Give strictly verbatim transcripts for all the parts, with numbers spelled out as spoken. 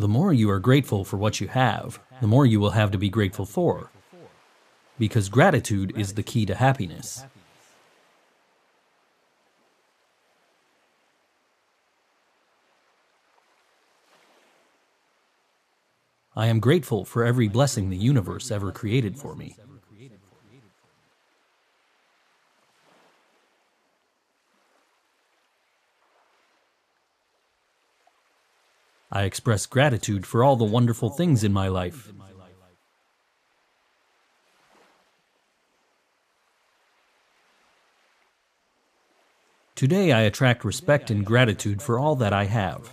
The more you are grateful for what you have, the more you will have to be grateful for, because gratitude is the key to happiness. I am grateful for every blessing the universe ever created for me. I express gratitude for all the wonderful things in my life. Today I attract respect and gratitude for all that I have.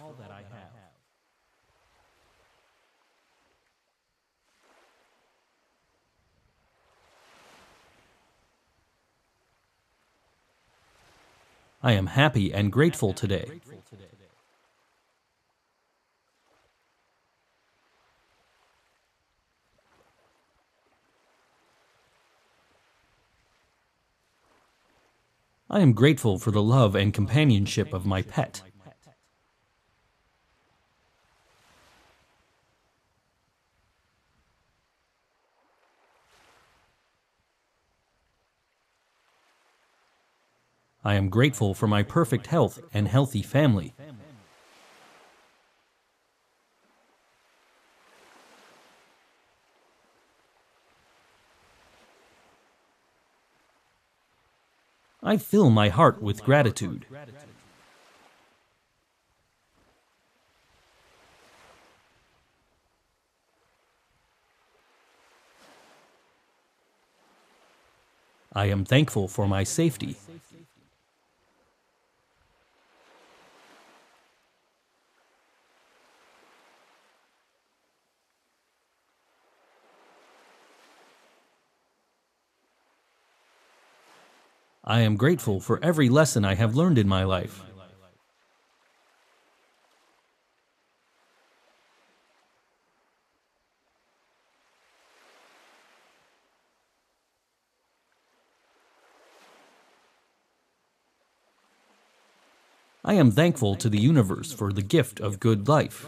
I am happy and grateful today. I am grateful for the love and companionship of my pet. I am grateful for my perfect health and healthy family. I fill my heart with gratitude. I am thankful for my safety. I am grateful for every lesson I have learned in my life. I am thankful to the universe for the gift of good life.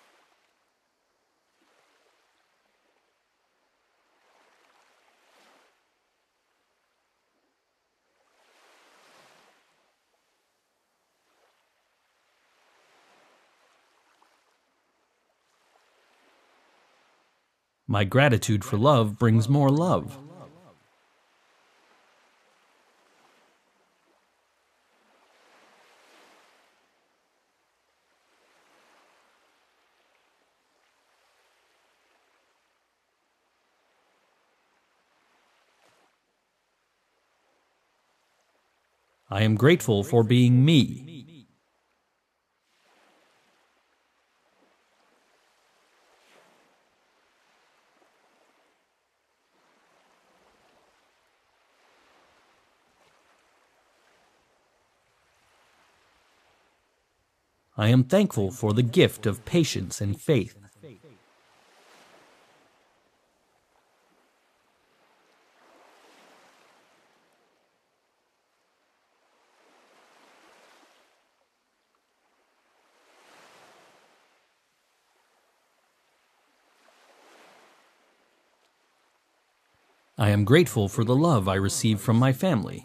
My gratitude for love brings more love. I am grateful for being me. I am thankful for the gift of patience and faith. I am grateful for the love I receive from my family.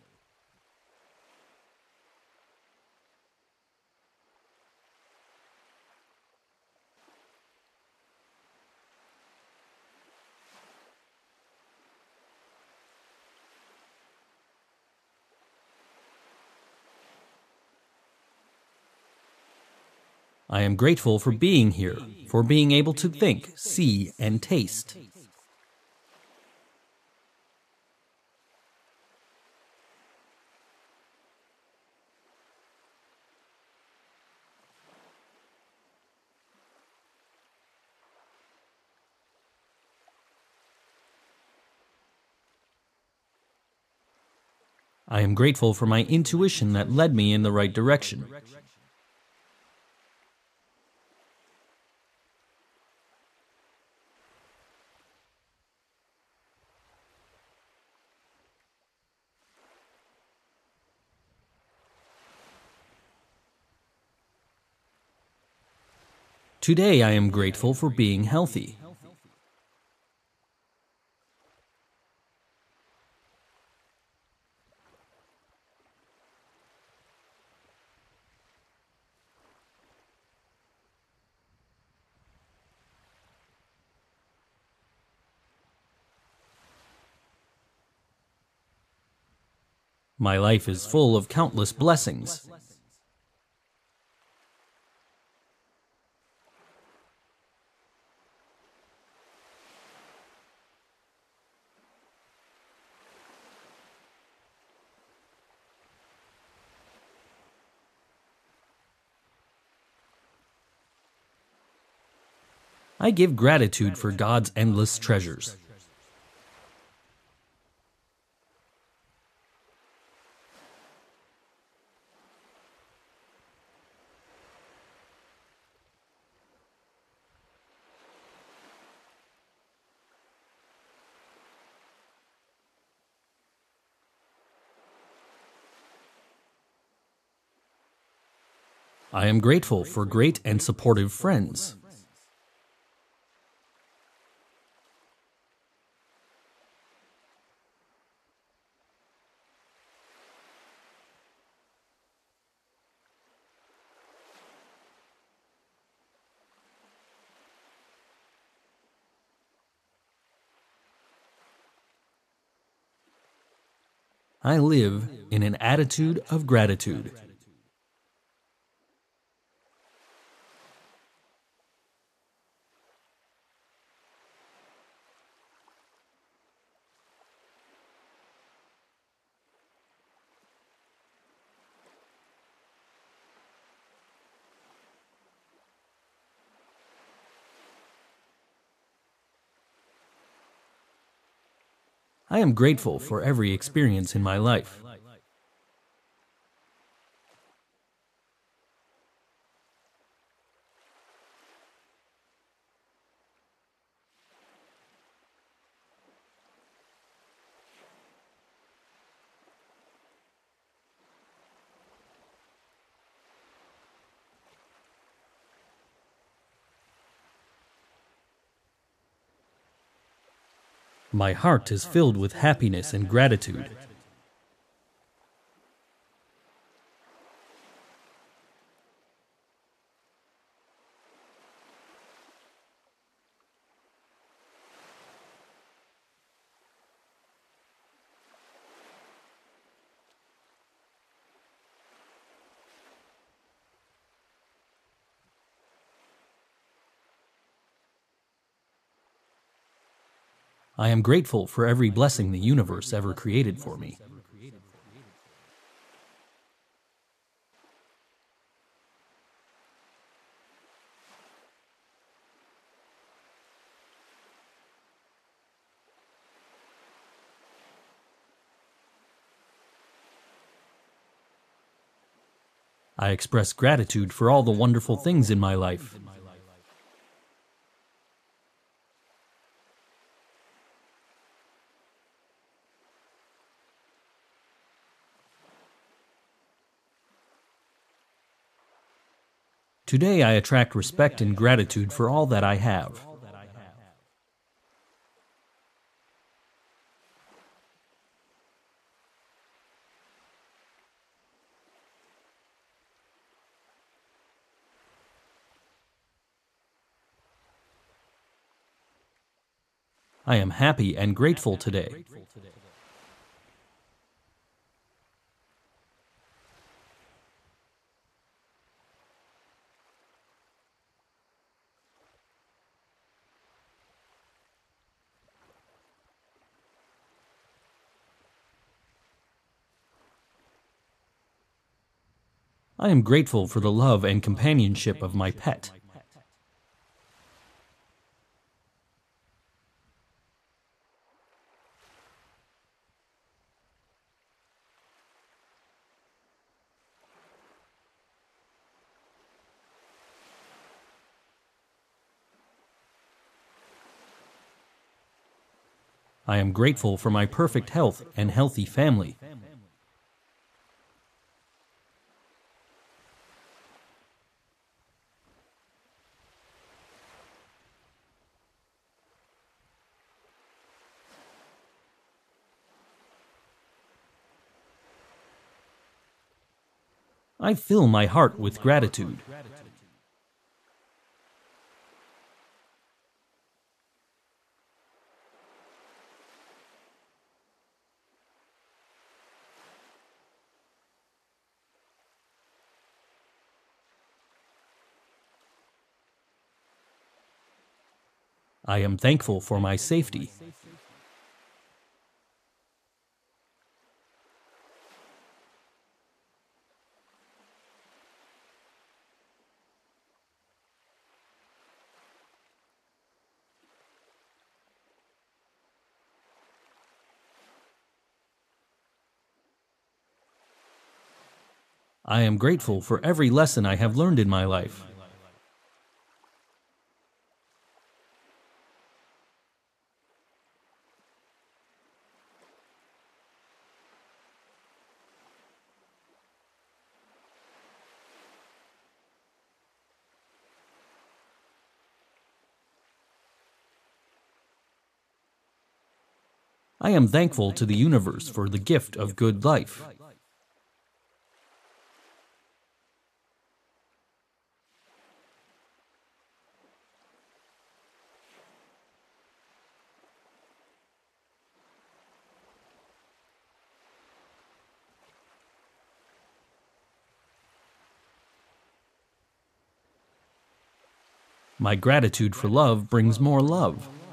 I am grateful for being here, for being able to think, see, and taste. I am grateful for my intuition that led me in the right direction. Today I am grateful for being healthy. My life is full of countless blessings. I give gratitude for God's endless treasures. I am grateful for great and supportive friends. I live in an attitude of gratitude. I am grateful for every experience in my life. My heart is filled with happiness and gratitude. I am grateful for every blessing the universe ever created for me. I express gratitude for all the wonderful things in my life. Today I attract respect and gratitude for all that I have. I am happy and grateful today. I am grateful for the love and companionship of my pet. I am grateful for my perfect health and healthy family. I fill my heart with gratitude. I am thankful for my safety. I am grateful for every lesson I have learned in my life. I am thankful to the universe for the gift of good life. My gratitude for love brings more love.